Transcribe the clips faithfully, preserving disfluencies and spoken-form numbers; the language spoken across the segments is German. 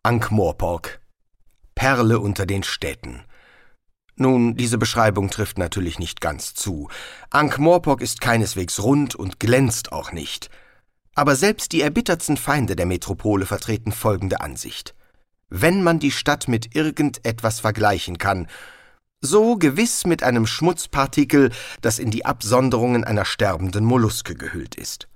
Ankh-Morpork, Perle unter den Städten. Nun, diese Beschreibung trifft natürlich nicht ganz zu. Ankh-Morpork ist keineswegs rund und glänzt auch nicht. Aber selbst die erbittertsten Feinde der Metropole vertreten folgende Ansicht: Wenn man die Stadt mit irgendetwas vergleichen kann, so gewiss mit einem Schmutzpartikel, das in die Absonderungen einer sterbenden Molluske gehüllt ist.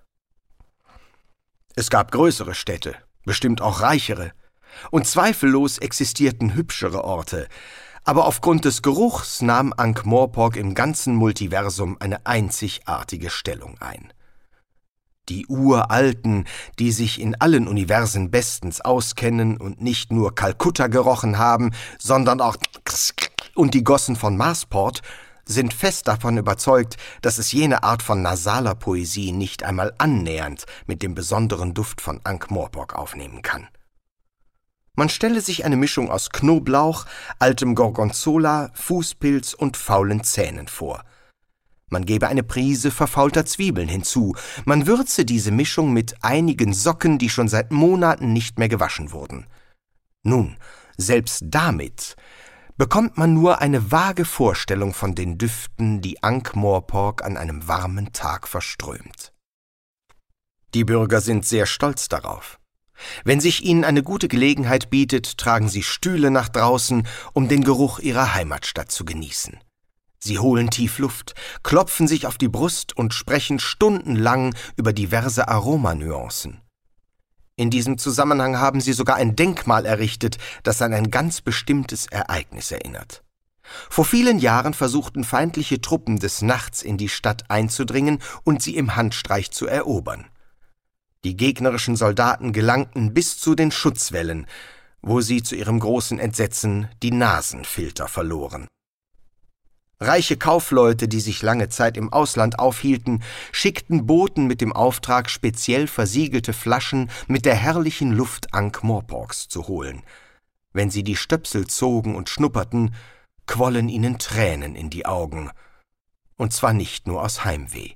Es gab größere Städte, bestimmt auch reichere, und zweifellos existierten hübschere Orte, aber aufgrund des Geruchs nahm Ankh-Morpork im ganzen Multiversum eine einzigartige Stellung ein. Die Uralten, die sich in allen Universen bestens auskennen und nicht nur Kalkutta gerochen haben, sondern auch und die Gossen von Marsport, sind fest davon überzeugt, dass es jene Art von nasaler Poesie nicht einmal annähernd mit dem besonderen Duft von Ankh-Morpork aufnehmen kann. Man stelle sich eine Mischung aus Knoblauch, altem Gorgonzola, Fußpilz und faulen Zähnen vor. Man gebe eine Prise verfaulter Zwiebeln hinzu, man würze diese Mischung mit einigen Socken, die schon seit Monaten nicht mehr gewaschen wurden. Nun, selbst damit bekommt man nur eine vage Vorstellung von den Düften, die Ankh-Morpork an einem warmen Tag verströmt. Die Bürger sind sehr stolz darauf. Wenn sich ihnen eine gute Gelegenheit bietet, tragen sie Stühle nach draußen, um den Geruch ihrer Heimatstadt zu genießen. Sie holen tief Luft, klopfen sich auf die Brust und sprechen stundenlang über diverse Aromanuancen. In diesem Zusammenhang haben sie sogar ein Denkmal errichtet, das an ein ganz bestimmtes Ereignis erinnert. Vor vielen Jahren versuchten feindliche Truppen des Nachts in die Stadt einzudringen und sie im Handstreich zu erobern. Die gegnerischen Soldaten gelangten bis zu den Schutzwällen, wo sie zu ihrem großen Entsetzen die Nasenfilter verloren. Reiche Kaufleute, die sich lange Zeit im Ausland aufhielten, schickten Boten mit dem Auftrag, speziell versiegelte Flaschen mit der herrlichen Luft Ankh-Morporks zu holen. Wenn sie die Stöpsel zogen und schnupperten, quollen ihnen Tränen in die Augen. Und zwar nicht nur aus Heimweh.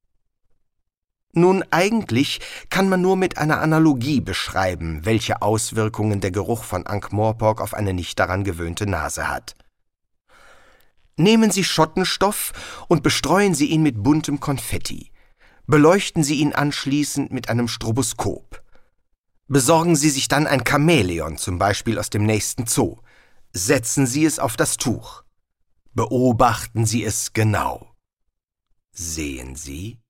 Nun, eigentlich kann man nur mit einer Analogie beschreiben, welche Auswirkungen der Geruch von Ankh-Morpork auf eine nicht daran gewöhnte Nase hat. Nehmen Sie Schottenstoff und bestreuen Sie ihn mit buntem Konfetti. Beleuchten Sie ihn anschließend mit einem Stroboskop. Besorgen Sie sich dann ein Chamäleon, zum Beispiel aus dem nächsten Zoo. Setzen Sie es auf das Tuch. Beobachten Sie es genau. Sehen Sie?